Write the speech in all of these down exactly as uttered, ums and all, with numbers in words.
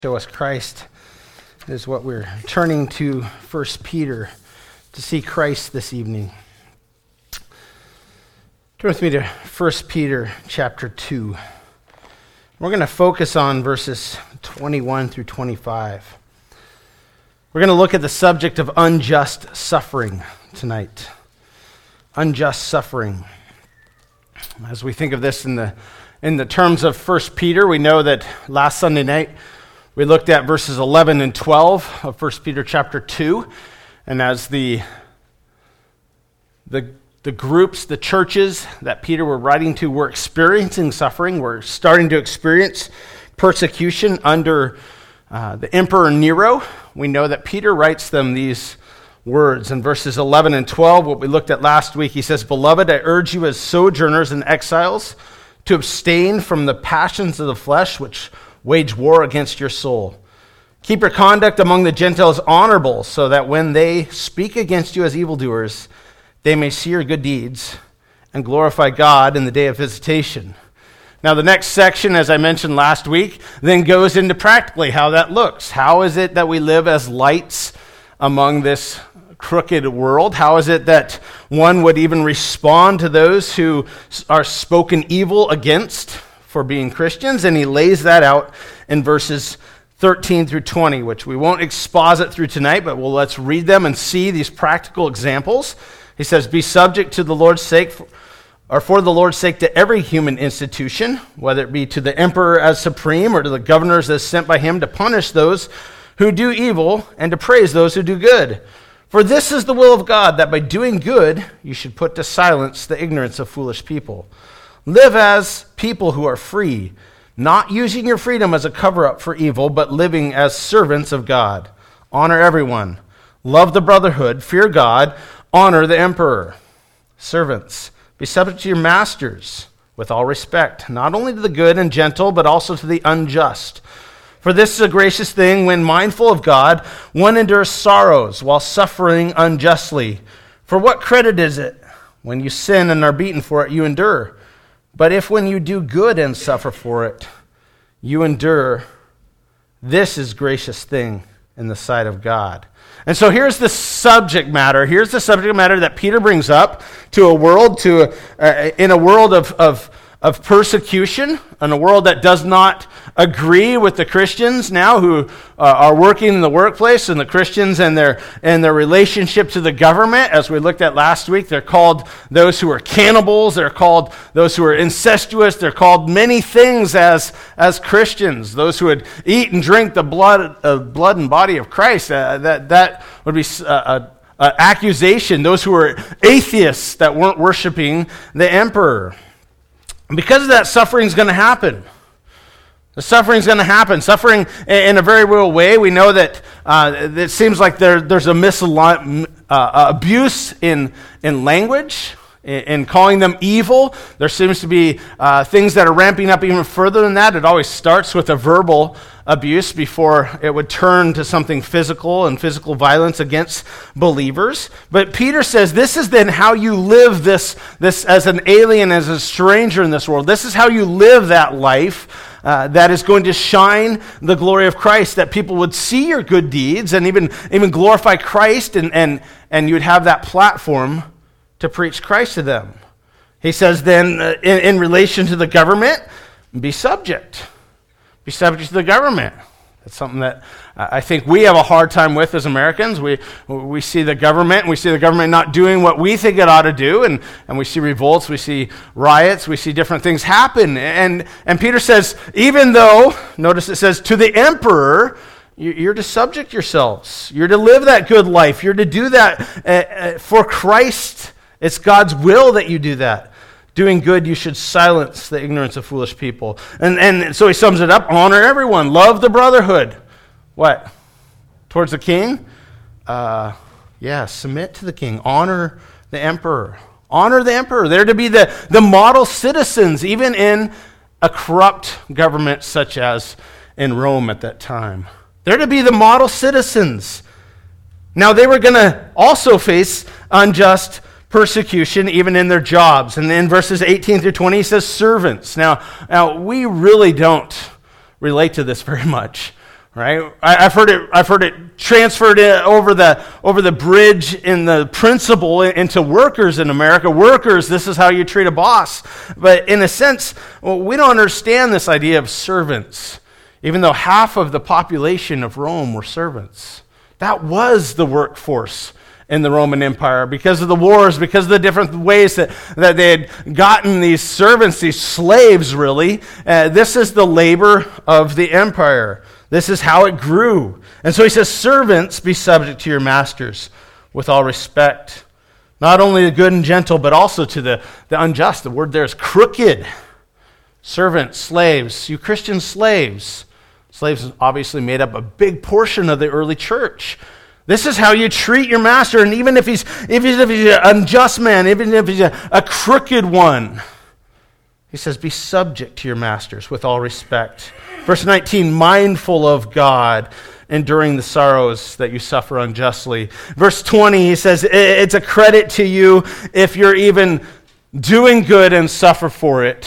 Show us Christ is what we're turning to First Peter to see Christ this evening. Turn with me to First Peter chapter two. We're going to focus on verses twenty-one through twenty-five. We're going to look at the subject of unjust suffering tonight. Unjust suffering. As we think of this in the in the terms of First Peter, we know that last Sunday night we looked at verses eleven and twelve of First Peter chapter two, and as the, the, the groups, the churches that Peter were writing to were experiencing suffering, were starting to experience persecution under uh, the Emperor Nero, we know that Peter writes them these words. In verses eleven and twelve, what we looked at last week, he says, "Beloved, I urge you as sojourners and exiles to abstain from the passions of the flesh which wage war against your soul. Keep your conduct among the Gentiles honorable, so that when they speak against you as evildoers, they may see your good deeds and glorify God in the day of visitation." Now, the next section, as I mentioned last week, then goes into practically how that looks. How is it that we live as lights among this crooked world? How is it that one would even respond to those who are spoken evil against for being Christians? And he lays that out in verses thirteen through twenty, which we won't exposit through tonight, but we'll let's read them and see these practical examples. He says, "Be subject to the Lord's sake, or for the Lord's sake, to every human institution, whether it be to the emperor as supreme or to the governors as sent by him to punish those who do evil and to praise those who do good. For this is the will of God, that by doing good you should put to silence the ignorance of foolish people. Live as people who are free, not using your freedom as a cover-up for evil, but living as servants of God. Honor everyone. Love the brotherhood. Fear God. Honor the emperor. Servants, be subject to your masters with all respect, not only to the good and gentle, but also to the unjust. For this is a gracious thing when, mindful of God, one endures sorrows while suffering unjustly. For what credit is it when you sin and are beaten for it, you endure? But if when you do good and suffer for it, you endure, this is gracious thing in the sight of God." And so here's the subject matter. Here's the subject matter that Peter brings up to a world, to uh, in a world of, of, of persecution, in a world that does not agree with the Christians now who uh, are working in the workplace, and the Christians and their and their relationship to the government. As we looked at last week, they're called those who are cannibals, they're called those who are incestuous, they're called many things as as Christians. Those who would eat and drink the blood uh, blood and body of Christ, uh, that that would be a, a, a accusation. Those who were atheists that weren't worshiping the emperor. Because of that, suffering is going to happen. The suffering is going to happen. Suffering in a very real way. We know that uh, it seems like there, there's a misalignment, uh, abuse in, in language, in, in calling them evil. There seems to be uh, things that are ramping up even further than that. It always starts with a verbal abuse before it would turn to something physical and physical violence against believers. But Peter says this is then how you live this, this as an alien, as a stranger in this world. This is how you live that life uh, that is going to shine the glory of Christ, that people would see your good deeds and even, even glorify Christ, and, and, and you'd have that platform to preach Christ to them. He says then, uh, in, in relation to the government, be subject. Be subject to the government. That's something that I think we have a hard time with as Americans. We we see the government, and we see the government not doing what we think it ought to do, and, and we see revolts, we see riots, we see different things happen. And, and Peter says, even though, notice it says, to the emperor, you're to subject yourselves. You're to live that good life. You're to do that uh, for Christ. It's God's will that you do that. Doing good, you should silence the ignorance of foolish people. And and so he sums it up. Honor everyone. Love the brotherhood. What? Towards the king? Uh, yeah, submit to the king. Honor the emperor. Honor the emperor. They're to be the, the model citizens, even in a corrupt government such as in Rome at that time. They're to be the model citizens. Now, they were going to also face unjust persecution even in their jobs. And then verses eighteen through twenty, he says servants. Now, now we really don't relate to this very much. right? I, I've heard it. I've heard it transferred over the over the bridge in the principle into workers in America. Workers, this is how you treat a boss. But in a sense, well, we don't understand this idea of servants, even though half of the population of Rome were servants. That was the workforce in the Roman Empire because of the wars, because of the different ways that, that they had gotten these servants, these slaves, really. Uh, this is the labor of the empire. This is how it grew. And so he says, servants, be subject to your masters with all respect. Not only the good and gentle, but also to the, the unjust. The word there is crooked. Servants, slaves, you Christian slaves. Slaves obviously made up a big portion of the early church. This is how you treat your master, and even if he's if he's, if he's an unjust man, even if he's a, a crooked one, he says, be subject to your masters with all respect. Verse nineteen, mindful of God, enduring the sorrows that you suffer unjustly. Verse twenty, he says, it's a credit to you if you're even doing good and suffer for it.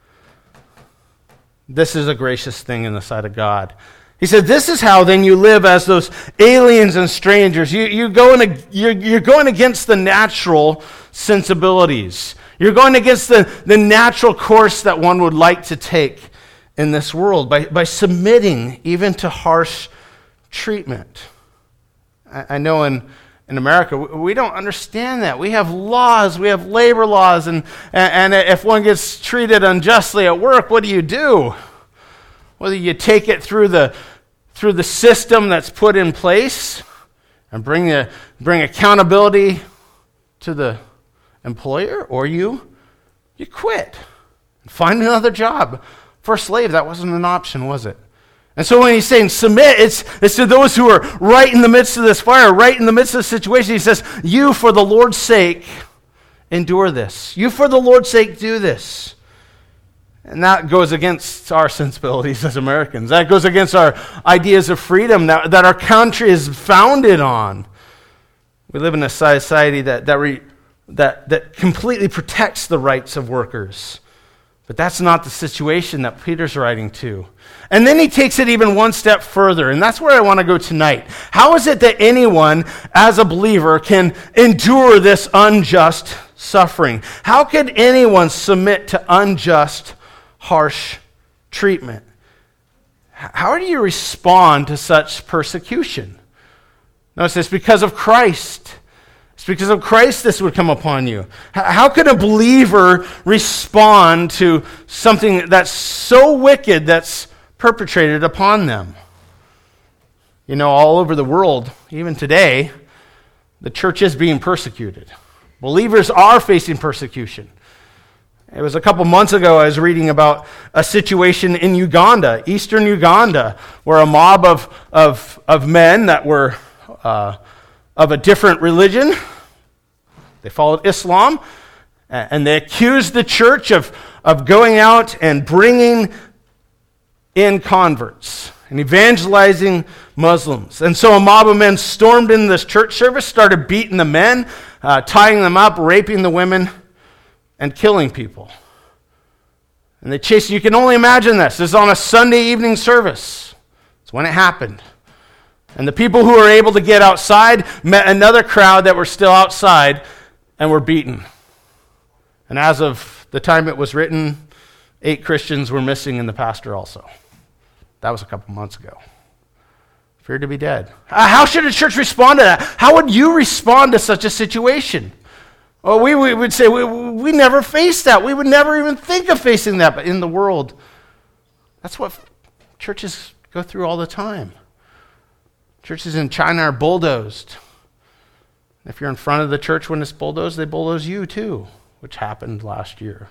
This is a gracious thing in the sight of God. He said, this is how then you live as those aliens and strangers. You, you go in, you're, you're going against the natural sensibilities. You're going against the, the natural course that one would like to take in this world by, by submitting even to harsh treatment. I, I know in, in America, we, we don't understand that. We have laws, we have labor laws, and, and, and if one gets treated unjustly at work, what do you do? Whether you take it through the through the system that's put in place and bring the, bring accountability to the employer, or you you quit and find another job. For a slave, that wasn't an option, was it? And so when he's saying submit, it's, it's to those who are right in the midst of this fire, right in the midst of the situation. He says, you for the Lord's sake endure this. You for the Lord's sake do this. And that goes against our sensibilities as Americans. That goes against our ideas of freedom that, that our country is founded on. We live in a society that that, re, that that completely protects the rights of workers. But that's not the situation that Peter's writing to. And then he takes it even one step further, and that's where I want to go tonight. How is it that anyone, as a believer, can endure this unjust suffering? How could anyone submit to unjust harsh treatment? How do you respond to such persecution? Notice it's because of Christ. It's because of Christ this would come upon you. How could a believer respond to something that's so wicked that's perpetrated upon them? You know, all over the world, even today, the church is being persecuted. Believers are facing persecution. It was a couple months ago I was reading about a situation in Uganda, eastern Uganda, where a mob of, of, of men that were uh, of a different religion, they followed Islam, and they accused the church of, of going out and bringing in converts and evangelizing Muslims. And so a mob of men stormed into this church service, started beating the men, uh, tying them up, raping the women, and killing people. And they chased, you can only imagine this. This is on a Sunday evening service. It's when it happened. And the people who were able to get outside met another crowd that were still outside and were beaten. And as of the time it was written, eight Christians were missing and the pastor also. That was a couple months ago. Feared to be dead. How should a church respond to that? How would you respond to such a situation? Well, we, we would say, we, we never faced that. We would never even think of facing that. But in the world, that's what churches go through all the time. Churches in China are bulldozed. If you're in front of the church when it's bulldozed, they bulldoze you too, which happened last year.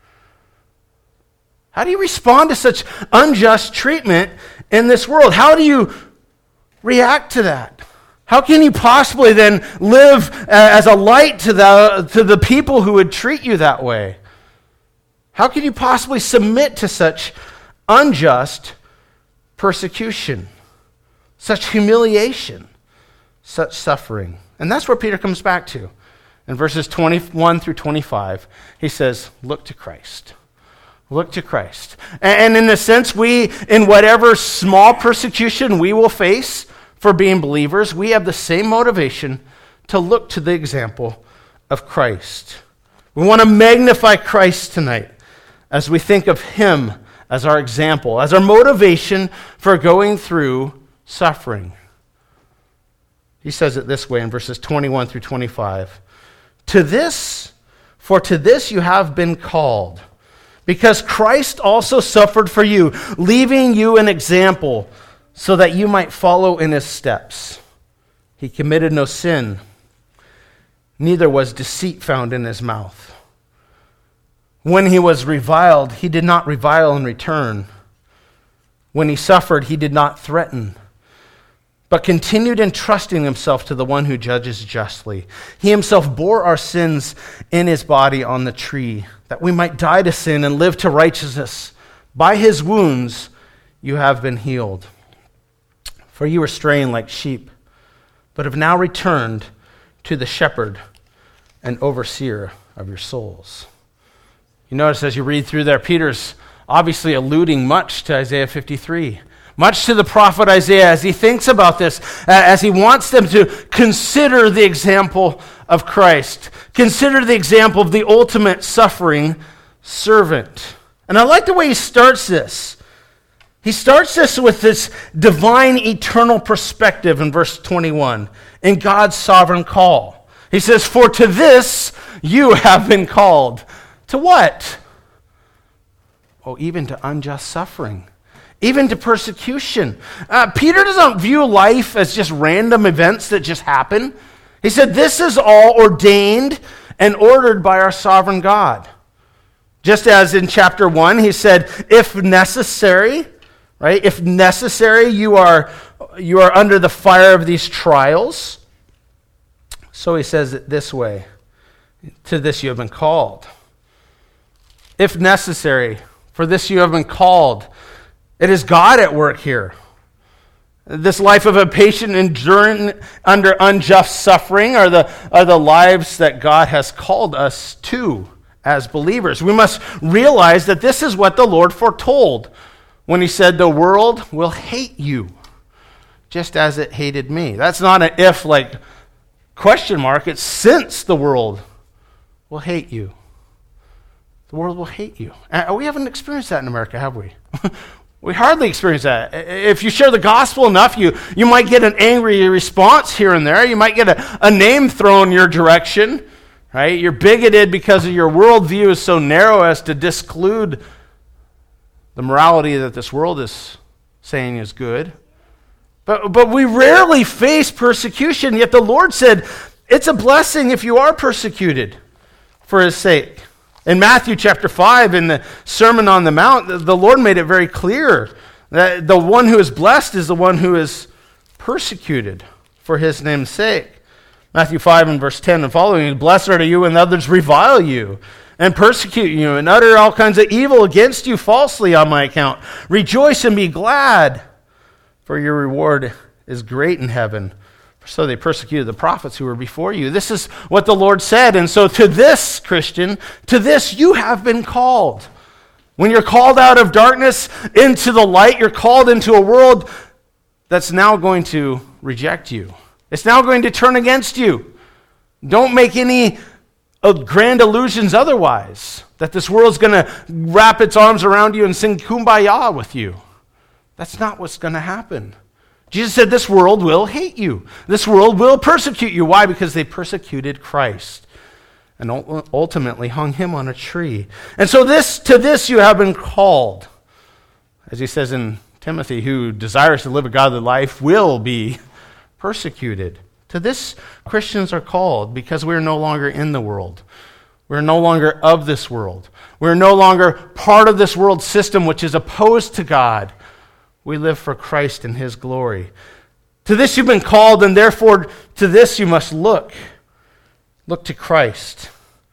How do you respond to such unjust treatment in this world? How do you react to that? How can you possibly then live as a light to the, to the people who would treat you that way? How can you possibly submit to such unjust persecution, such humiliation, such suffering? And that's where Peter comes back to. In verses twenty-one through twenty-five, he says, look to Christ. Look to Christ. And in a sense, we, in whatever small persecution we will face for being believers, we have the same motivation to look to the example of Christ. We want to magnify Christ tonight as we think of him as our example, as our motivation for going through suffering. He says it this way in verses twenty-one through twenty-five. To this, for to this you have been called, because Christ also suffered for you, leaving you an example, so that you might follow in his steps. He committed no sin, neither was deceit found in his mouth. When he was reviled, he did not revile in return. When he suffered, he did not threaten, but continued entrusting himself to the one who judges justly. He himself bore our sins in his body on the tree, that we might die to sin and live to righteousness. By his wounds you have been healed. For you were straying like sheep, but have now returned to the shepherd and overseer of your souls. You notice as you read through there, Peter's obviously alluding much to Isaiah fifty-three. Much to the prophet Isaiah as he thinks about this, as he wants them to consider the example of Christ. Consider the example of the ultimate suffering servant. And I like the way he starts this. He starts this with this divine eternal perspective in verse twenty-one, in God's sovereign call. He says, for to this you have been called. To what? Oh, even to unjust suffering. Even to persecution. Uh, Peter doesn't view life as just random events that just happen. He said this is all ordained and ordered by our sovereign God. Just as in chapter one, he said, if necessary, right? If necessary, you are, you are under the fire of these trials. So he says it this way, to this you have been called. If necessary, for this you have been called. It is God at work here. This life of a patient enduring under unjust suffering are the, are the lives that God has called us to as believers. We must realize that this is what the Lord foretold when he said, the world will hate you, just as it hated me. That's not an if like question mark. It's since the world will hate you. The world will hate you. Uh, we haven't experienced that in America, have we? We hardly experience that. If you share the gospel enough, you, you might get an angry response here and there. You might get a, a name thrown your direction, right? You're bigoted because of your worldview is so narrow as to disclude the morality that this world is saying is good. But, but we rarely face persecution, yet the Lord said, it's a blessing if you are persecuted for his sake. In Matthew chapter five, in the Sermon on the Mount, the Lord made it very clear that the one who is blessed is the one who is persecuted for his name's sake. Matthew five and verse ten and following, blessed are you when others revile you and persecute you and utter all kinds of evil against you falsely on my account. Rejoice and be glad, for your reward is great in heaven. So they persecuted the prophets who were before you. This is what the Lord said. And so to this, Christian, to this you have been called. When you're called out of darkness into the light, you're called into a world that's now going to reject you. It's now going to turn against you. Don't make any grand illusions otherwise, that this world's going to wrap its arms around you and sing kumbaya with you. That's not what's going to happen. Jesus said this world will hate you. This world will persecute you. Why? Because they persecuted Christ and ultimately hung him on a tree. And so this to this you have been called. As he says in Timothy, who desires to live a godly life will be persecuted. To this Christians are called because we are no longer in the world. We're no longer of this world. We're no longer part of this world system which is opposed to God. We live for Christ and his glory. To this you've been called, and therefore to this you must look. Look to Christ.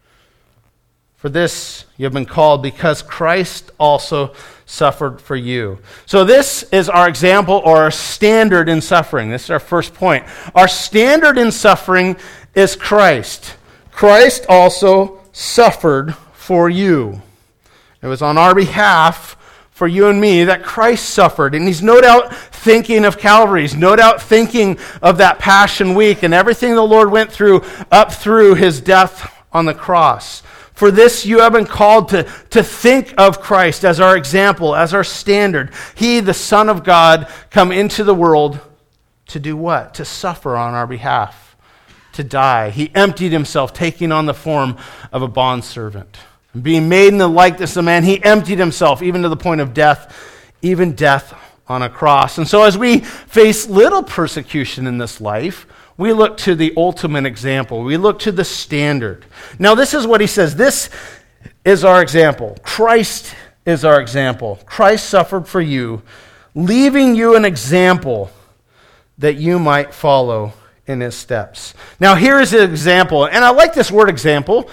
For this you have been called because Christ also suffered for you. So this is our example or our standard in suffering. This is our first point. Our standard in suffering is Christ. Christ also suffered for you. It was on our behalf for you and me that Christ suffered. And he's no doubt thinking of Calvary. He's no doubt thinking of that Passion Week and everything the Lord went through up through his death on the cross. For this you have been called to, to think of Christ as our example, as our standard. He, the Son of God, come into the world to do what? To suffer on our behalf, to die. He emptied himself, taking on the form of a bondservant. Being made in the likeness of man, he emptied himself even to the point of death, even death on a cross. And so as we face little persecution in this life, we look to the ultimate example. We look to the standard. Now this is what he says. This is our example. Christ is our example. Christ suffered for you, leaving you an example that you might follow in his steps. Now here is an example, and I like this word example.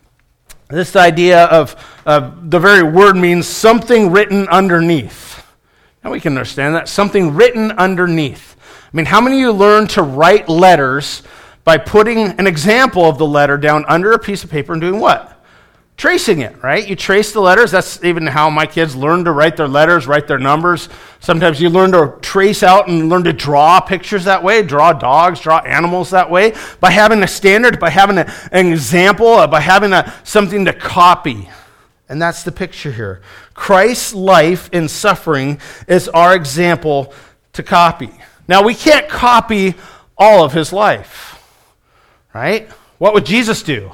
This idea of uh, the very word means something written underneath. Now we can understand that. Something written underneath. I mean, how many of you learn to write letters by putting an example of the letter down under a piece of paper and doing what? Tracing it, right? You trace the letters. That's even how my kids learn to write their letters, write their numbers. Sometimes you learn to trace out and learn to draw pictures that way, draw dogs, draw animals that way, by having a standard, by having a, an example, by having a, something to copy. And that's the picture here. Christ's life in suffering is our example to copy. Now, we can't copy all of his life, right? What would Jesus do?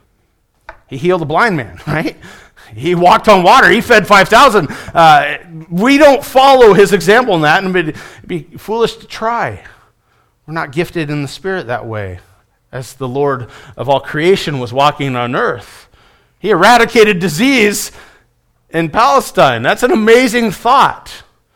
He healed a blind man, right? He walked on water. He fed five thousand. Uh, we don't follow his example in that, and it'd be foolish to try. We're not gifted in the Spirit that way. As the Lord of all creation was walking on earth, he eradicated disease in Palestine. That's an amazing thought.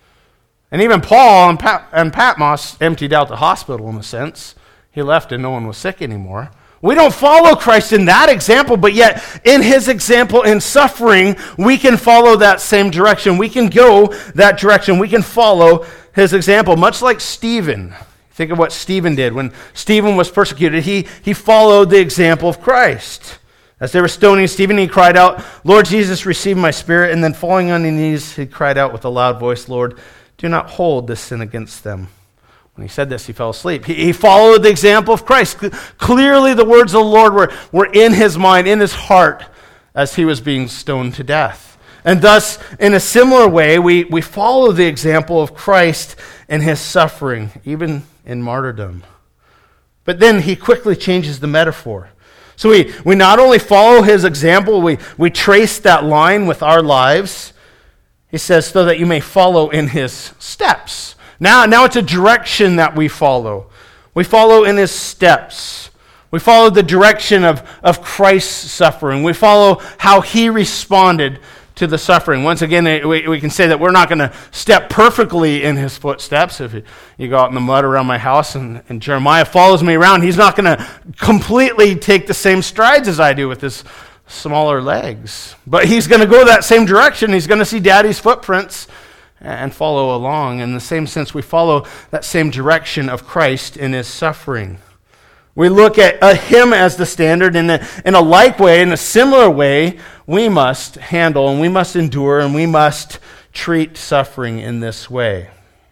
And even Paul and, Pat- and Patmos emptied out the hospital in a sense. He left and no one was sick anymore. We don't follow Christ in that example, but yet in his example in suffering, we can follow that same direction. We can go that direction. We can follow his example, much like Stephen. Think of what Stephen did. When Stephen was persecuted, he, he followed the example of Christ. As they were stoning Stephen, he cried out, "Lord Jesus, receive my spirit." And then falling on his knees, he cried out with a loud voice, "Lord, do not hold this sin against them." When he said this, he fell asleep. He, he followed the example of Christ. Clearly, the words of the Lord were, were in his mind, in his heart, as he was being stoned to death. And thus, in a similar way, we, we follow the example of Christ in his suffering, even in martyrdom. But then he quickly changes the metaphor. So we, we not only follow his example, we, we trace that line with our lives. He says, so that you may follow in his steps. Now, now it's a direction that we follow. We follow in his steps. We follow the direction of, of Christ's suffering. We follow how he responded to the suffering. Once again, we, we can say that we're not going to step perfectly in his footsteps. If you, you go out in the mud around my house and, and Jeremiah follows me around, he's not going to completely take the same strides as I do with his smaller legs. But he's going to go that same direction. He's going to see Daddy's footprints and follow along. In the same sense, we follow that same direction of Christ in his suffering. We look at uh, him as the standard. In a, in a like way, in a similar way, we must handle and we must endure and we must treat suffering in this way.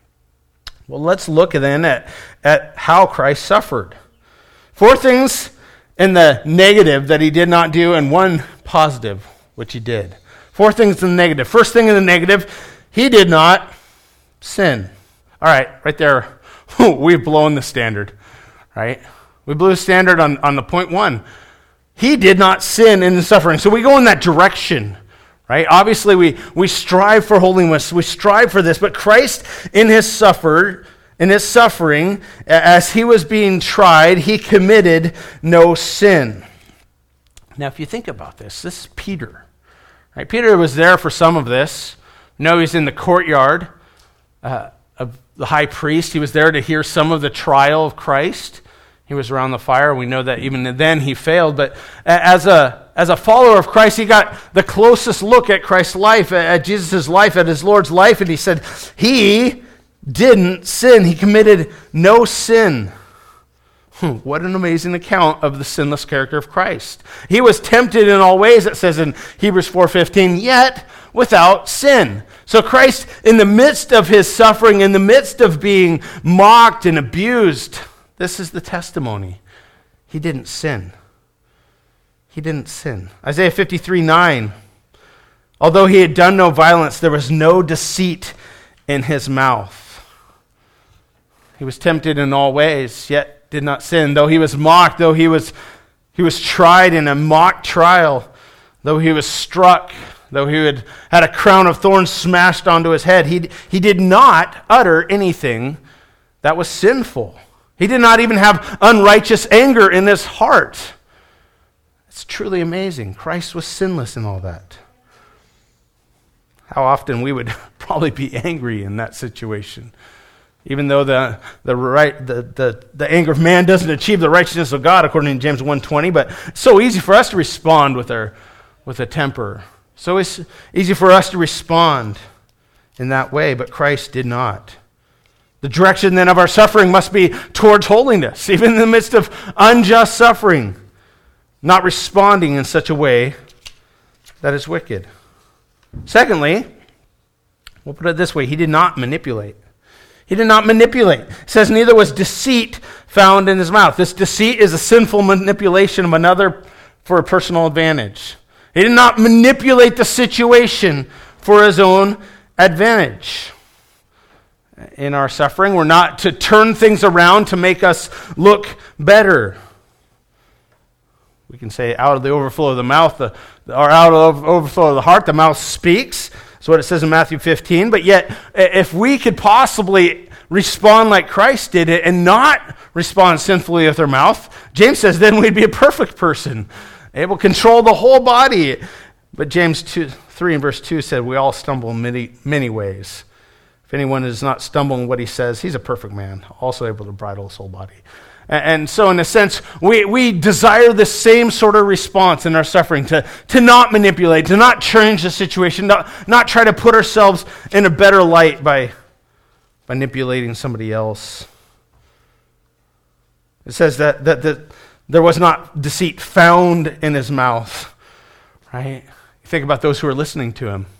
Well, let's look then at, at how Christ suffered. Four things in the negative that he did not do and one positive, which he did. Four things in the negative. First thing in the negative, he did not sin. All right, right there, we've blown the standard, right? We blew the standard on, on the point one. He did not sin in the suffering. So we go in that direction, right? Obviously, we, we strive for holiness. We strive for this. But Christ, in his suffered, in his suffering, as he was being tried, he committed no sin. Now, if you think about this, this is Peter, right? Peter was there for some of this. No, he's in the courtyard uh, of the high priest. He was there to hear some of the trial of Christ. He was around the fire. We know that even then he failed. But as a as a follower of Christ, he got the closest look at Christ's life, at Jesus' life, at his Lord's life. And he said, he didn't sin. He committed no sin. What an amazing account of the sinless character of Christ. He was tempted in all ways, it says in Hebrews four fifteen, yet without sin. So Christ, in the midst of his suffering, in the midst of being mocked and abused, this is the testimony. He didn't sin. He didn't sin. Isaiah fifty-three nine, although he had done no violence, there was no deceit in his mouth. He was tempted in all ways, yet did not sin. Though he was mocked, though he was he was tried in a mock trial, though he was struck, though he had had a crown of thorns smashed onto his head, he, he did not utter anything that was sinful. He did not even have unrighteous anger in his heart. It's truly amazing. Christ was sinless in all that. How often we would probably be angry in that situation. Even though the the right the, the, the anger of man doesn't achieve the righteousness of God, according to James one twenty, but it's so easy for us to respond with our with a temper. So it's easy for us to respond in that way, but Christ did not. The direction then of our suffering must be towards holiness, even in the midst of unjust suffering, not responding in such a way that is wicked. Secondly, we'll put it this way, he did not manipulate. He did not manipulate. It says neither was deceit found in his mouth. This deceit is a sinful manipulation of another for a personal advantage. He did not manipulate the situation for his own advantage. In our suffering, we're not to turn things around to make us look better. We can say out of the overflow of the mouth, the, or out of the overflow of the heart, the mouth speaks. That's what it says in Matthew fifteen. But yet, if we could possibly respond like Christ did it and not respond sinfully with our mouth, James says then we'd be a perfect person, able to control the whole body. But James two, three and verse two said we all stumble in many, many ways. If anyone does not stumble in what he says, he's a perfect man, also able to bridle his whole body. And so in a sense, we, we desire the same sort of response in our suffering, to, to not manipulate, to not change the situation, not, not try to put ourselves in a better light by manipulating somebody else. It says that, that, that there was not deceit found in his mouth, right? You think about those who are listening to him.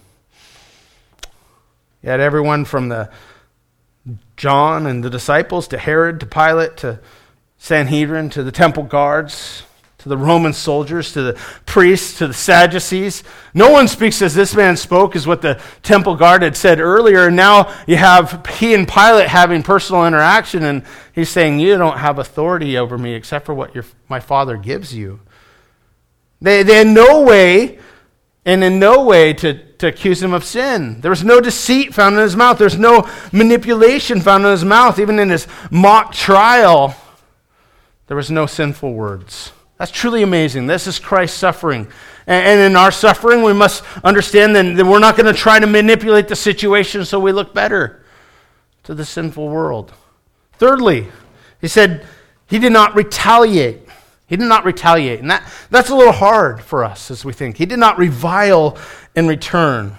You had everyone from the John and the disciples to Herod to Pilate to Sanhedrin, to the temple guards, to the Roman soldiers, to the priests, to the Sadducees. No one speaks as this man spoke, is what the temple guard had said earlier. And now you have he and Pilate having personal interaction, and he's saying, you don't have authority over me except for what your, my Father gives you. They, they had no way, and in no way, to, to accuse him of sin. There was no deceit found in his mouth. There's no manipulation found in his mouth. Even in his mock trial, there was no sinful words. That's truly amazing. This is Christ's suffering. And, and in our suffering, we must understand that, that we're not going to try to manipulate the situation so we look better to the sinful world. Thirdly, he said he did not retaliate. He did not retaliate. And that, that's a little hard for us as we think. He did not revile in return.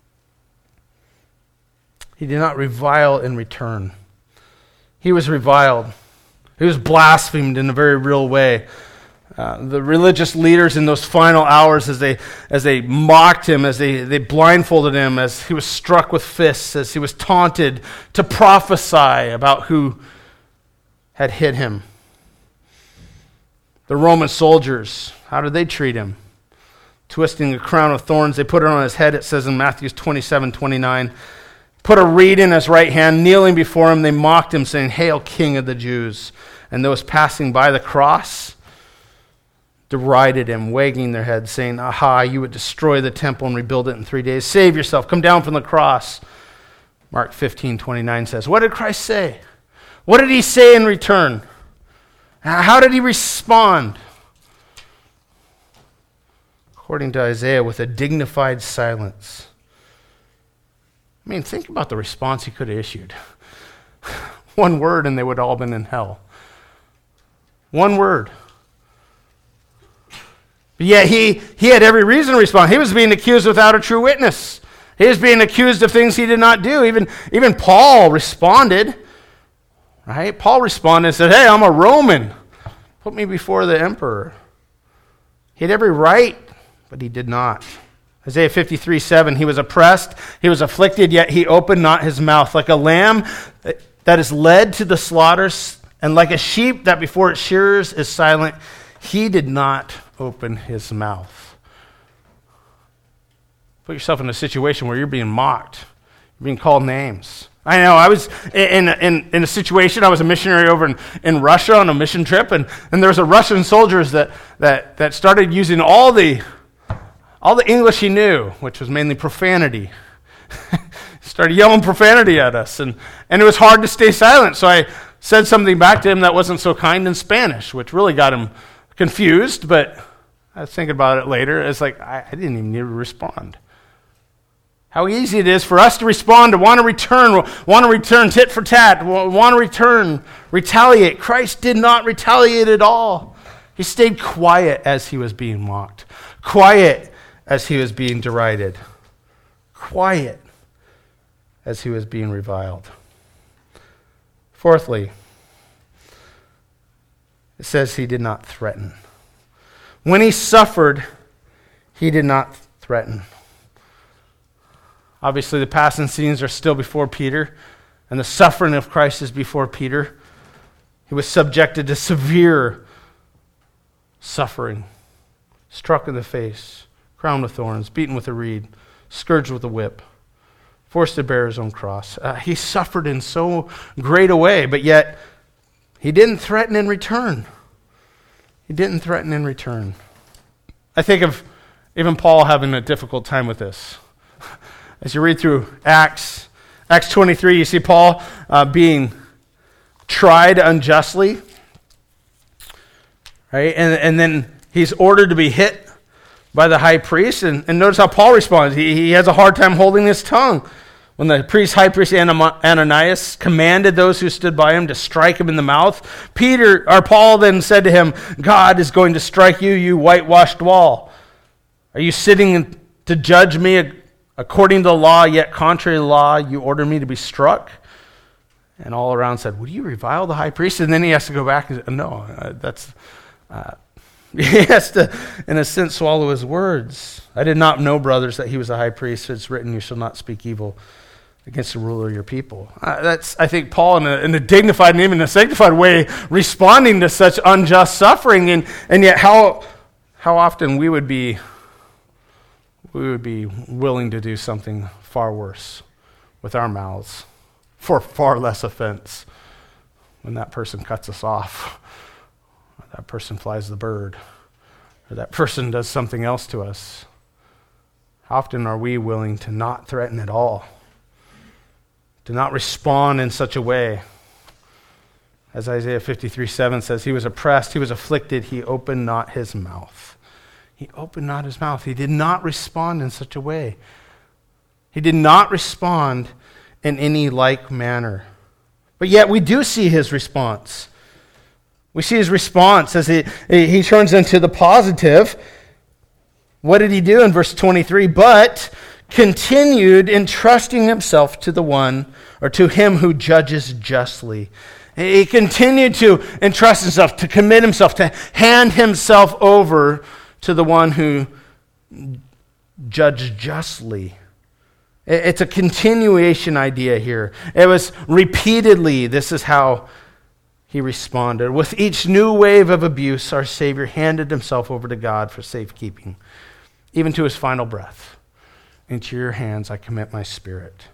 He did not revile in return. He was reviled. He was blasphemed in a very real way. Uh, the religious leaders in those final hours, as they as they mocked him, as they, they blindfolded him, as he was struck with fists, as he was taunted to prophesy about who had hit him. The Roman soldiers, how did they treat him? Twisting a crown of thorns, they put it on his head, it says in Matthew twenty-seven twenty-nine. Put a reed in his right hand, kneeling before him, they mocked him, saying, "Hail, King of the Jews." And those passing by the cross derided him, wagging their heads, saying, "Aha, you would destroy the temple and rebuild it in three days. Save yourself, come down from the cross." Mark fifteen twenty-nine says, what did Christ say? What did he say in return? How did he respond? According to Isaiah, with a dignified silence. I mean, think about the response he could have issued. One word and they would all have been in hell. One word. But yet he, he had every reason to respond. He was being accused without a true witness. He was being accused of things he did not do. Even, even Paul responded. Right? Paul responded and said, "Hey, I'm a Roman. Put me before the emperor. He had every right, but he did not. Isaiah fifty-three seven, he was oppressed, he was afflicted, yet he opened not his mouth. Like a lamb that is led to the slaughters, and like a sheep that before its shearers is silent, he did not open his mouth. Put yourself in a situation where you're being mocked, you're being called names. I know, I was in, in, in a situation, I was a missionary over in, in Russia on a mission trip, and, and there was a Russian soldiers that, that, that started using all the, all the English he knew, which was mainly profanity. Started yelling profanity at us, and, and it was hard to stay silent, so I said something back to him that wasn't so kind in Spanish, which really got him confused, but I was thinking about it later. It's like, I, I didn't even need to respond. How easy it is for us to respond, to want to return, want to return tit for tat, want to return, retaliate. Christ did not retaliate at all. He stayed quiet as he was being mocked, quiet as he was being derided, quiet as he was being reviled. Fourthly, it says he did not threaten. When he suffered, he did not threaten. Obviously, the passing scenes are still before Peter, and the suffering of Christ is before Peter. He was subjected to severe suffering, struck in the face, crowned with thorns, beaten with a reed, scourged with a whip, forced to bear his own cross. Uh, he suffered in so great a way, but yet he didn't threaten in return. He didn't threaten in return. I think of even Paul having a difficult time with this. As you read through Acts, Acts twenty-three, you see Paul uh, being tried unjustly, right? And, and then he's ordered to be hit by the high priest. And, and notice how Paul responds. He, he has a hard time holding his tongue. When the priest, high priest Ananias commanded those who stood by him to strike him in the mouth, Peter or Paul then said to him, God is going to strike you, you whitewashed wall. Are you sitting to judge me according to the law, yet contrary to the law, you order me to be struck? And all around said, would you revile the high priest? And then he has to go back and say, no, uh, that's... Uh, he has to, in a sense, swallow his words. I did not know, brothers, that he was a high priest. It's written, you shall not speak evil against the ruler of your people. Uh, that's, I think, Paul, in a, in a dignified and even a sanctified way, responding to such unjust suffering, and, and yet how how often we would be we would be willing to do something far worse with our mouths for far less offense when that person cuts us off, or that person flies the bird, or that person does something else to us. How often are we willing to not threaten at all, to not respond in such a way? As Isaiah fifty-three seven says, he was oppressed, he was afflicted, he opened not his mouth. He opened not his mouth. He did not respond in such a way. He did not respond in any like manner. But yet we do see his response. We see his response as he, he turns into the positive. What did he do in verse twenty-three? But continued entrusting himself to the one, or to him who judges justly. He continued to entrust himself, to commit himself, to hand himself over to the one who judges justly. It's a continuation idea here. It was repeatedly, this is how he responded. With each new wave of abuse, our Savior handed himself over to God for safekeeping, even to his final breath. Into your hands I commit my spirit.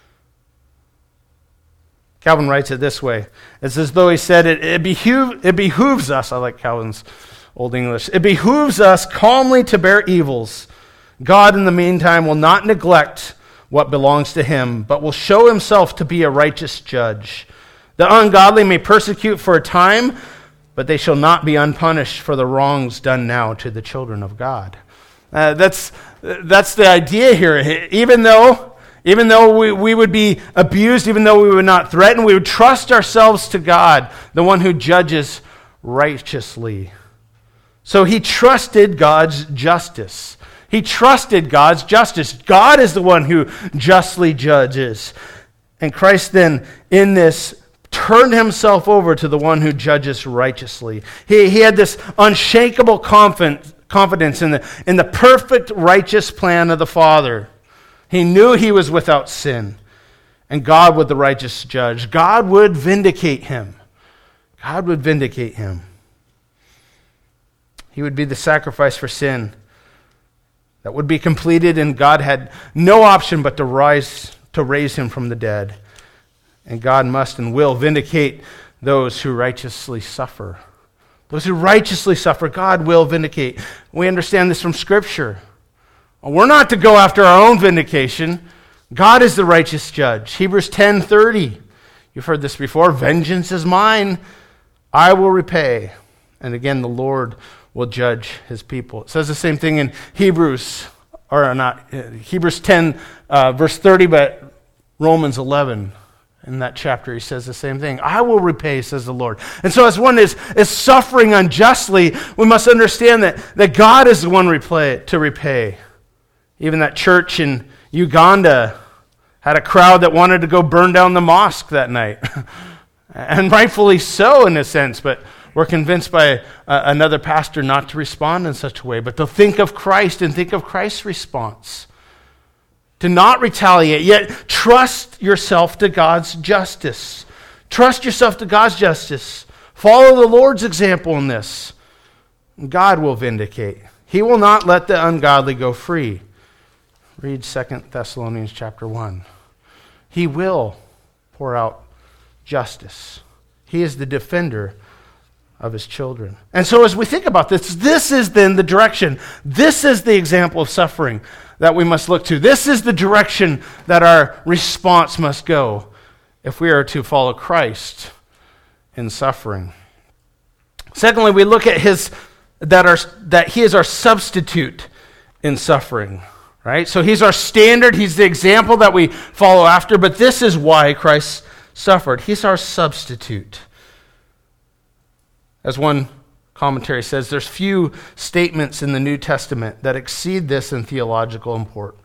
Calvin writes it this way. It's as though he said, it, it, behoove, it behooves us, I like Calvin's Old English, it behooves us calmly to bear evils. God, in the meantime, will not neglect what belongs to him, but will show himself to be a righteous judge. The ungodly may persecute for a time, but they shall not be unpunished for the wrongs done now to the children of God. Uh, that's that's the idea here. Even though, even though we, we would be abused, even though we would not threaten, we would trust ourselves to God, the one who judges righteously. So he trusted God's justice. He trusted God's justice. God is the one who justly judges. And Christ then, in this turned himself over to the one who judges righteously. He, he had this unshakable confidence, confidence in the, in the perfect righteous plan of the Father. He knew he was without sin, and God would the righteous judge. God would vindicate him. God would vindicate him. He would be the sacrifice for sin that would be completed, and God had no option but to rise to raise him from the dead. And God must and will vindicate those who righteously suffer. Those who righteously suffer, God will vindicate. We understand this from Scripture. We're not to go after our own vindication. God is the righteous judge. Hebrews ten thirty. You've heard this before. Vengeance is mine. I will repay. And again, the Lord will judge his people. It says the same thing in Hebrews, or not, Hebrews ten, uh, verse thirty, but Romans eleven. In that chapter, he says the same thing. I will repay, says the Lord. And so as one is, is suffering unjustly, we must understand that, that God is the one repay, to repay. Even that church in Uganda had a crowd that wanted to go burn down the mosque that night. And rightfully so in a sense, but we're convinced by uh, another pastor not to respond in such a way, but to think of Christ and think of Christ's response. To not retaliate, yet trust yourself to God's justice. Trust yourself to God's justice. Follow the Lord's example in this. God will vindicate. He will not let the ungodly go free. Read Second Thessalonians chapter one. He will pour out justice. He is the defender of his children. And so as we think about this, this is then the direction. This is the example of suffering that we must look to. This is the direction that our response must go if we are to follow Christ in suffering. Secondly, we look at his that our that he is our substitute in suffering. Right? So he's our standard, he's the example that we follow after, but this is why Christ suffered. He's our substitute. As one commentary says, there's few statements in the New Testament that exceed this in theological import.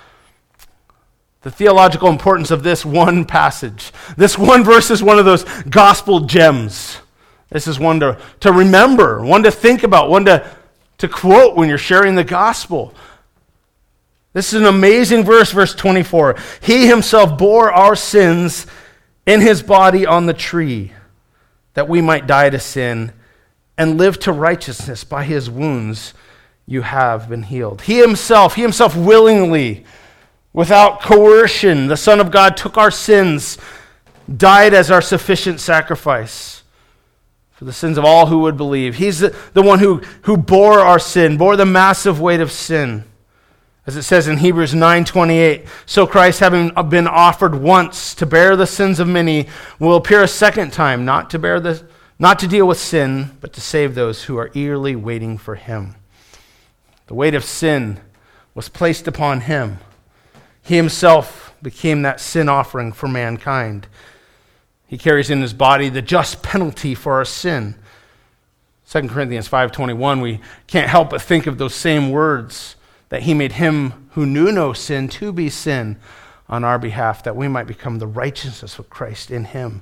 The theological importance of this one passage. This one verse is one of those gospel gems. This is one to, to remember, one to think about, one to, to quote when you're sharing the gospel. This is an amazing verse, verse twenty-four. He himself bore our sins in his body on the tree, that we might die to sin and live to righteousness. By his wounds you have been healed. He himself, he himself willingly, without coercion, the Son of God took our sins, died as our sufficient sacrifice for the sins of all who would believe. He's the, the one who, who bore our sin, bore the massive weight of sin. As it says in Hebrews nine twenty-eight, so Christ, having been offered once to bear the sins of many, will appear a second time, not to bear the not to deal with sin, but to save those who are eagerly waiting for him. The weight of sin was placed upon him. He himself became that sin offering for mankind. He carries in his body the just penalty for our sin. Second Corinthians five twenty-one, we can't help but think of those same words, that he made him who knew no sin to be sin on our behalf, that we might become the righteousness of Christ in him.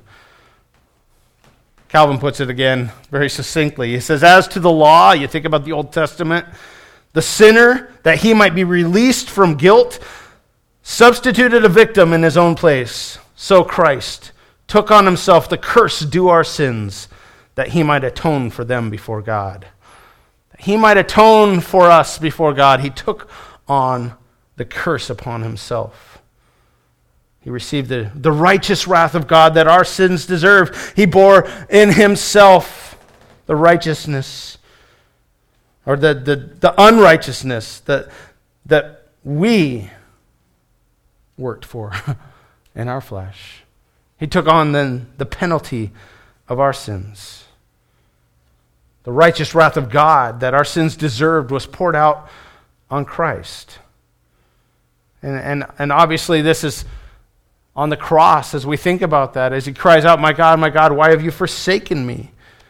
Calvin puts it again very succinctly. He says, as to the law, you think about the Old Testament, the sinner, that he might be released from guilt, substituted a victim in his own place. So Christ took on himself the curse due our sins, that he might atone for them before God. That he might atone for us before God. He took on the curse upon himself. He received the, the righteous wrath of God that our sins deserve. He bore in himself the righteousness, or the, the, the unrighteousness that, that we worked for in our flesh. He took on then the penalty of our sins. The righteous wrath of God that our sins deserved was poured out on Christ. And, and, and obviously this is on the cross, as we think about that, as he cries out, my God, my God, why have you forsaken me?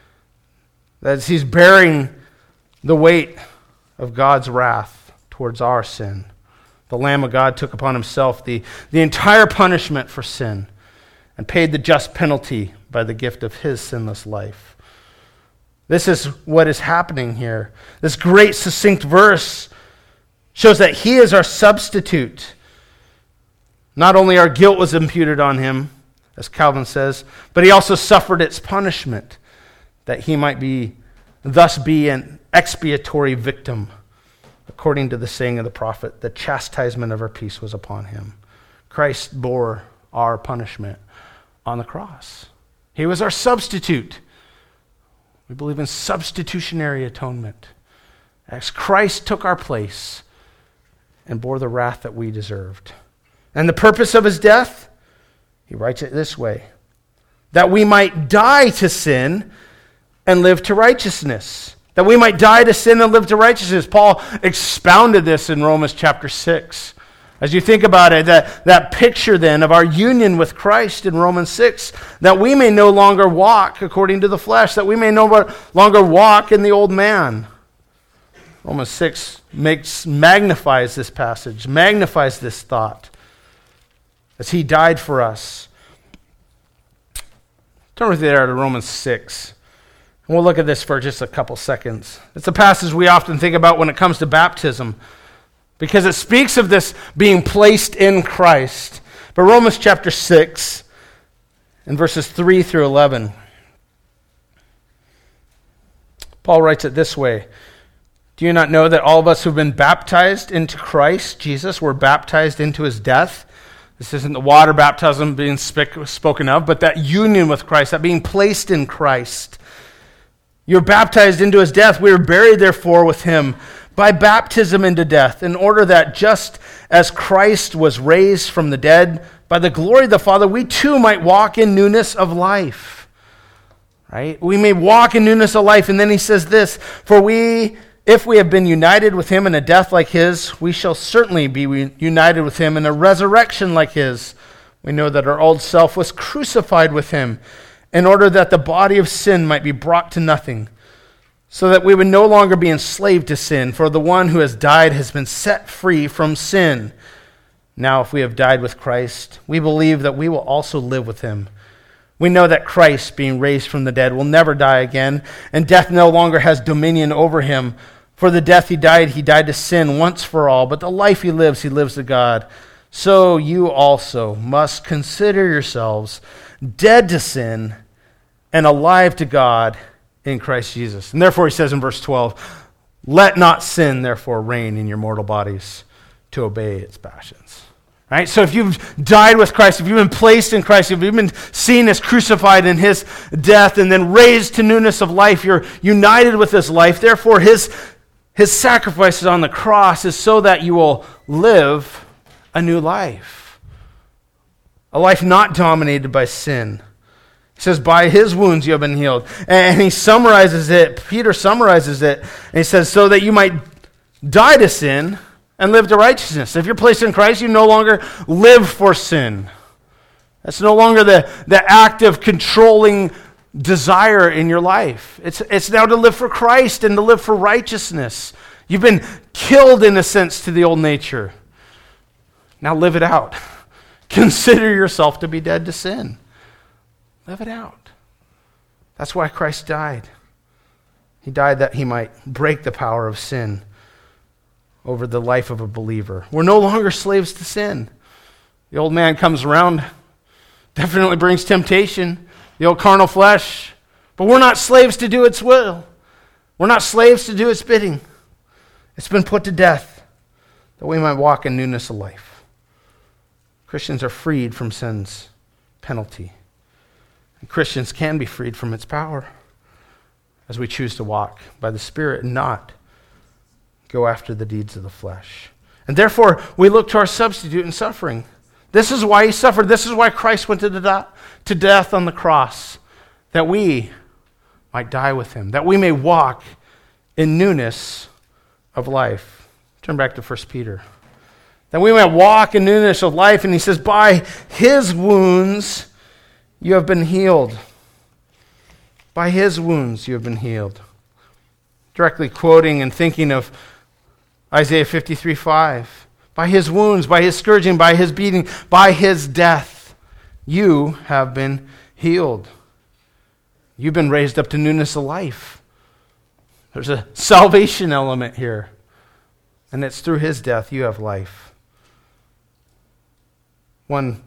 As he's bearing the weight of God's wrath towards our sin. The Lamb of God took upon himself the, the entire punishment for sin and paid the just penalty by the gift of his sinless life. This is what is happening here. This great succinct verse shows that he is our substitute. Not only our guilt was imputed on him, as Calvin says, but he also suffered its punishment, that he might be, thus be an expiatory victim. According to the saying of the prophet, the chastisement of our peace was upon him. Christ bore our punishment on the cross. He was our substitute. We believe in substitutionary atonement. As Christ took our place and bore the wrath that we deserved. And the purpose of his death, he writes it this way, that we might die to sin and live to righteousness. That we might die to sin and live to righteousness. Paul expounded this in Romans chapter six. As you think about it, that, that picture then of our union with Christ in Romans six, that we may no longer walk according to the flesh, that we may no longer walk in the old man. Romans six makes magnifies this passage, magnifies this thought, as he died for us. Turn with me there to Romans six. And we'll look at this for just a couple seconds. It's a passage we often think about when it comes to baptism, because it speaks of this being placed in Christ. But Romans chapter six, and verses three through eleven, Paul writes it this way. Do you not know that all of us who've been baptized into Christ Jesus were baptized into his death? This isn't the water baptism being sp- spoken of, but that union with Christ, that being placed in Christ. You're baptized into his death. We were buried, therefore, with him by baptism into death, in order that just as Christ was raised from the dead by the glory of the Father, we too might walk in newness of life. Right? We may walk in newness of life. And then he says this, for we, if we have been united with him in a death like his, we shall certainly be united with him in a resurrection like his. We know that our old self was crucified with him, in order that the body of sin might be brought to nothing, so that we would no longer be enslaved to sin, for the one who has died has been set free from sin. Now, if we have died with Christ, we believe that we will also live with him. We know that Christ, being raised from the dead, will never die again, and death no longer has dominion over him. For the death he died, he died to sin once for all, but the life he lives, he lives to God. So you also must consider yourselves dead to sin and alive to God in Christ Jesus. And therefore, he says in verse twelve, let not sin, therefore, reign in your mortal bodies to obey its passions. Right? So if you've died with Christ, if you've been placed in Christ, if you've been seen as crucified in his death and then raised to newness of life, you're united with his life. Therefore, his, his sacrifices on the cross is so that you will live a new life. A life not dominated by sin. He says, by his wounds you have been healed. And he summarizes it, Peter summarizes it, and he says, so that you might die to sin and live to righteousness. If you're placed in Christ, you no longer live for sin. That's no longer the, the active, controlling desire in your life. It's, it's now to live for Christ and to live for righteousness. You've been killed, in a sense, to the old nature. Now live it out. Consider yourself to be dead to sin. Live it out. That's why Christ died. He died that he might break the power of sin over the life of a believer. We're no longer slaves to sin. The old man comes around, definitely brings temptation, the old carnal flesh, but we're not slaves to do its will. We're not slaves to do its bidding. It's been put to death that we might walk in newness of life. Christians are freed from sin's penalty. And Christians can be freed from its power as we choose to walk by the Spirit and not go after the deeds of the flesh. And therefore, we look to our substitute in suffering. This is why he suffered. This is why Christ went to, the, to death on the cross, that we might die with him, that we may walk in newness of life. Turn back to First Peter. That we might walk in newness of life. And he says, by his wounds you have been healed. By his wounds you have been healed. Directly quoting and thinking of Isaiah fifty-three five. By his wounds, by his scourging, by his beating, by his death, you have been healed. You've been raised up to newness of life. There's a salvation element here. And it's through his death you have life. One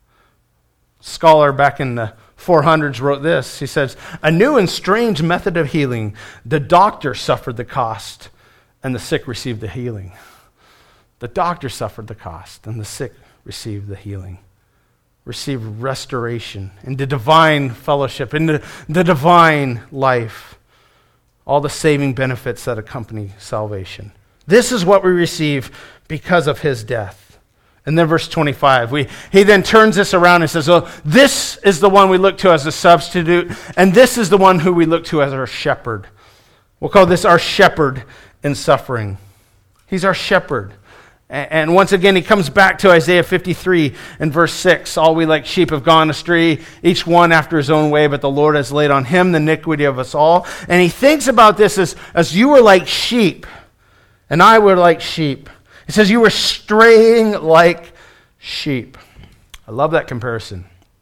scholar back in the four hundreds wrote this. He says, a new and strange method of healing. The doctor suffered the cost, and the sick received the healing. The doctor suffered the cost, and the sick received the healing. Received restoration into divine fellowship, into the divine life. All the saving benefits that accompany salvation. This is what we receive because of his death. And then verse twenty-five, we, he then turns this around and says, oh, this is the one we look to as a substitute, and this is the one who we look to as our shepherd. We'll call this our shepherd in suffering. He's our shepherd. And once again, he comes back to Isaiah fifty-three and verse six. All we like sheep have gone astray, each one after his own way, but the Lord has laid on him the iniquity of us all. And he thinks about this as, as you were like sheep, and I were like sheep. He says you were straying like sheep. I love that comparison.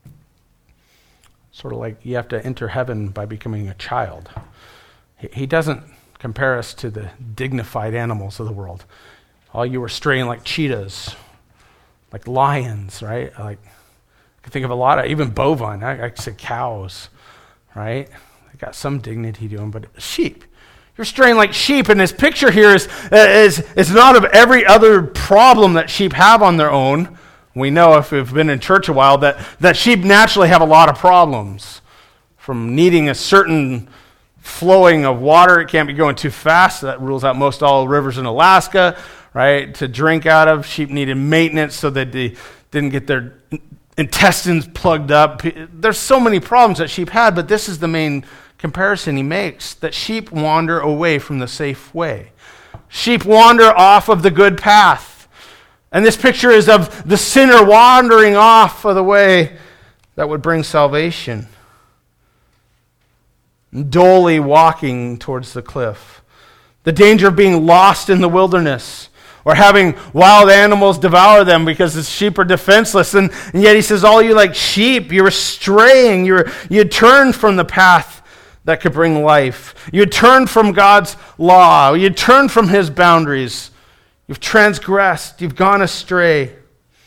Sort of like you have to enter heaven by becoming a child. He, he doesn't compare us to the dignified animals of the world. All you were straying like cheetahs, like lions, right? Like I can think of a lot of, even bovine, I, I said cows, right? They got some dignity to them, but sheep. You're straying like sheep, and this picture here is, is, is not of every other problem that sheep have on their own. We know, if we've been in church a while, that, that sheep naturally have a lot of problems. From needing a certain flowing of water, it can't be going too fast. That rules out most all rivers in Alaska, right? To drink out of, sheep needed maintenance so that they didn't get their intestines plugged up. There's so many problems that sheep had, but this is the main comparison he makes, that sheep wander away from the safe way. Sheep wander off of the good path. And this picture is of the sinner wandering off of the way that would bring salvation. Dully walking towards the cliff. The danger of being lost in the wilderness, or having wild animals devour them because the sheep are defenseless. And, and yet he says, all you like sheep, you were straying, you were, you had turned from the path that could bring life. You had turned from God's law. You had turned from his boundaries. You've transgressed. You've gone astray.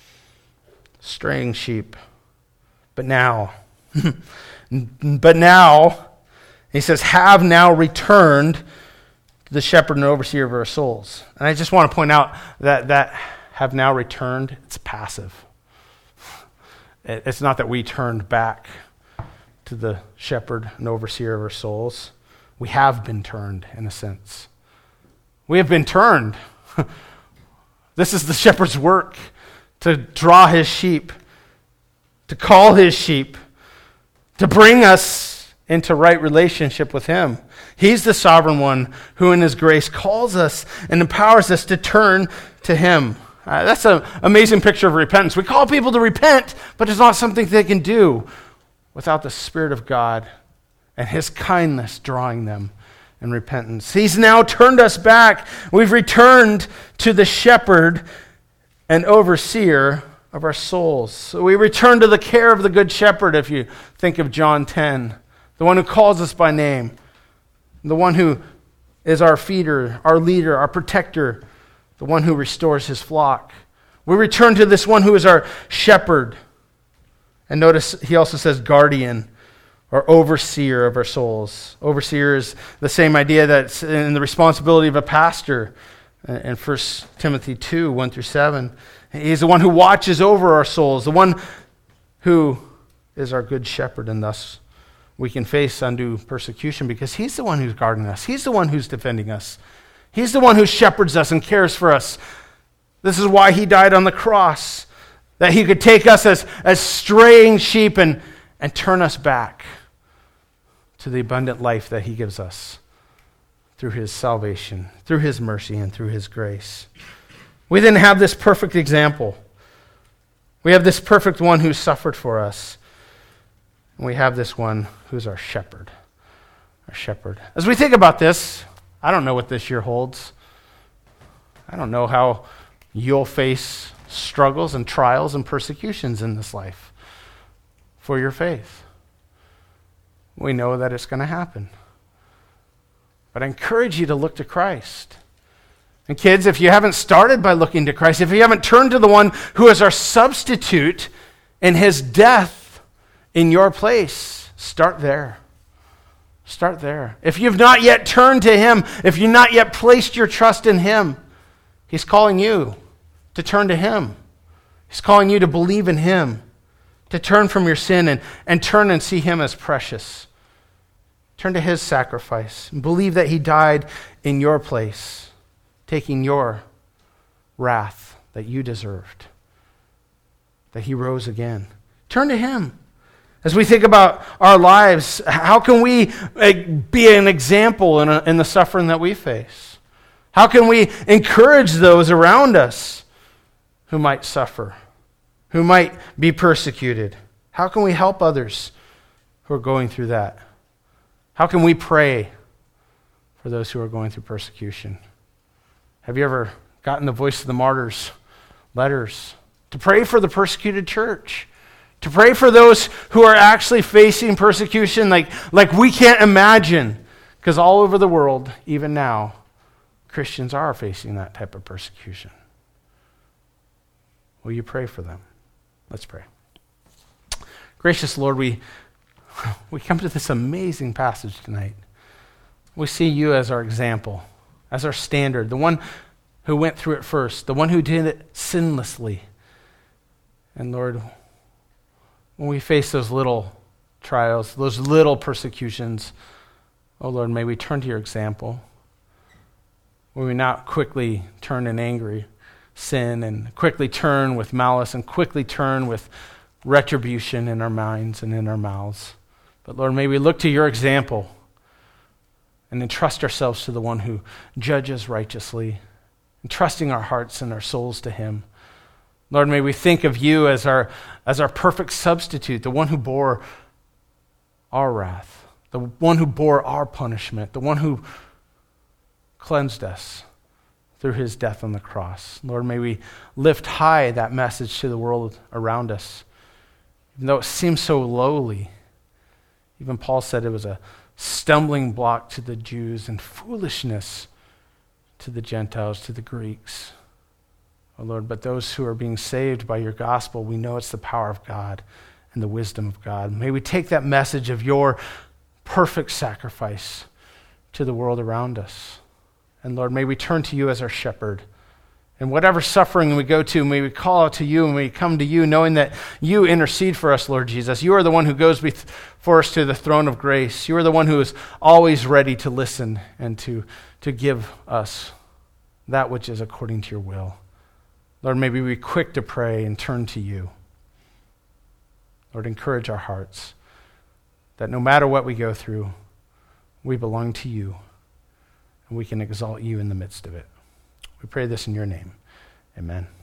Straying sheep. But now, but now, he says, have now returned to the shepherd and overseer of our souls. And I just want to point out that that have now returned, it's passive. It's not that we turned back to the shepherd and overseer of our souls. We have been turned, in a sense. We have been turned. This is the shepherd's work, to draw his sheep, to call his sheep, to bring us into right relationship with him. He's the sovereign one who in his grace calls us and empowers us to turn to him. Uh, that's an amazing picture of repentance. We call people to repent, but it's not something they can do without the Spirit of God and his kindness drawing them in repentance. He's now turned us back. We've returned to the shepherd and overseer of our souls. So we return to the care of the good shepherd, if you think of John ten, the one who calls us by name, the one who is our feeder, our leader, our protector, the one who restores his flock. We return to this one who is our shepherd. And notice he also says guardian or overseer of our souls. Overseer is the same idea that's in the responsibility of a pastor in First Timothy two, one through seven. He's the one who watches over our souls, the one who is our good shepherd, and thus we can face undue persecution because he's the one who's guarding us. He's the one who's defending us. He's the one who shepherds us and cares for us. This is why he died on the cross, that he could take us as, as straying sheep and, and turn us back to the abundant life that he gives us through his salvation, through his mercy, and through his grace. We then have this perfect example. We have this perfect one who suffered for us. And we have this one who's our shepherd. Our shepherd. As we think about this, I don't know what this year holds. I don't know how you'll face struggles and trials and persecutions in this life for your faith. we know that it's going to happen. But I encourage you to look to Christ. And kids, if you haven't started by looking to Christ, if you haven't turned to the one who is our substitute in his death in your place, start there. Start there. If you've not yet turned to him, if you've not yet placed your trust in him, he's calling you to turn to him. He's calling you to believe in him, to turn from your sin and, and turn and see him as precious. Turn to his sacrifice and believe that he died in your place, taking your wrath that you deserved, that he rose again. Turn to him. As we think about our lives, how can we be an example in, a, in the suffering that we face? How can we encourage those around us who might suffer, who might be persecuted? How can we help others who are going through that? How can we pray for those who are going through persecution? Have you ever gotten the Voice of the Martyrs letters to pray for the persecuted church? To pray for those who are actually facing persecution like, like we can't imagine. Because all over the world, even now, Christians are facing that type of persecution. Will you pray for them? Let's pray. Gracious Lord, we, we come to this amazing passage tonight. We see you as our example, as our standard, the one who went through it first, the one who did it sinlessly. And Lord, when we face those little trials, those little persecutions, oh Lord, may we turn to your example. May we not quickly turn in angry sin and quickly turn with malice and quickly turn with retribution in our minds and in our mouths. But Lord, may we look to your example and entrust ourselves to the one who judges righteously, entrusting our hearts and our souls to him. Lord, may we think of you as our, as our perfect substitute, the one who bore our wrath, the one who bore our punishment, the one who cleansed us through his death on the cross. Lord, may we lift high that message to the world around us, even though it seems so lowly. Even Paul said it was a stumbling block to the Jews and foolishness to the Gentiles, to the Greeks. Oh Lord, but those who are being saved by your gospel, we know it's the power of God and the wisdom of God. May we take that message of your perfect sacrifice to the world around us. And Lord, may we turn to you as our shepherd. And whatever suffering we go to, may we call out to you and we come to you knowing that you intercede for us, Lord Jesus. You are the one who goes before us to the throne of grace. You are the one who is always ready to listen and to, to give us that which is according to your will. Lord, may we be quick to pray and turn to you. Lord, encourage our hearts that no matter what we go through, we belong to you and we can exalt you in the midst of it. We pray this in your name. Amen.